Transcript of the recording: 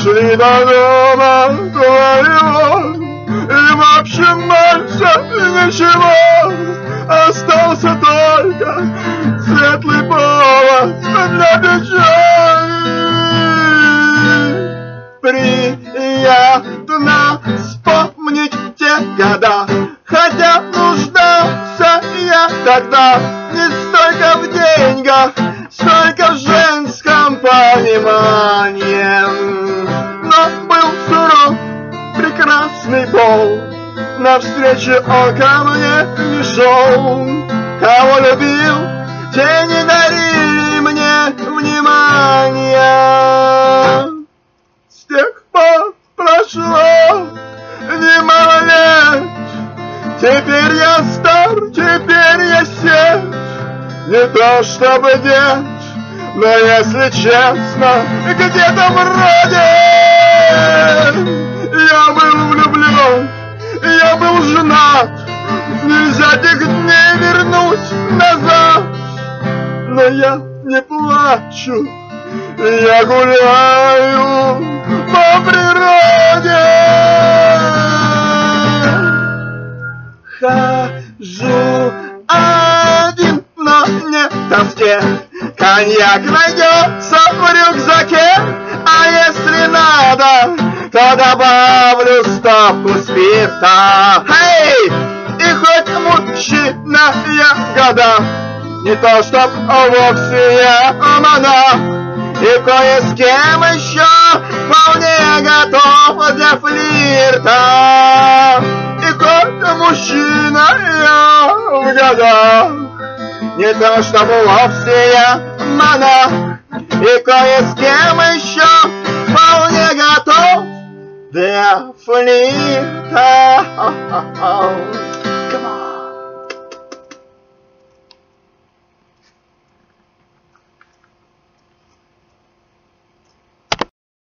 дошли до дома твоего, и в общем больше ничего. Остался только светлый повод для печали. Приятно вспомнить те года, хотя нуждался я тогда не столько в деньгах, столько в женском понимании. Но был суров прекрасный пол, навстречу он ко мне не шел. Кого любил, те не дарили мне внимания. С тех пор прошло немало лет, теперь я стар, теперь я сед. Не то чтобы дед, но если честно, где-то вроде я был влюблен, я был женат. Нельзя тех дней вернуть назад. Но я не плачу, я гуляю по природе. Хожу один, но не в тоске. Коньяк найдется в рюкзаке, а если надо, то добавлю стопку спирта. Эй! И хоть мужчина я года, не то чтоб вовсе я монах, и кое с кем еще вполне готов для флирта. И хоть мужчина я в годах, не то чтоб вовсе я монах, и кое с кем еще вполне готов для флирта.